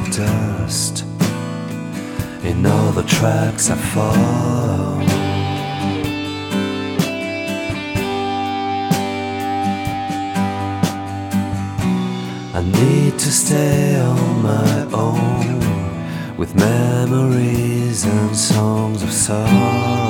dust in all the tracks I follow. I need to stay on my own with memories and songs of sorrow.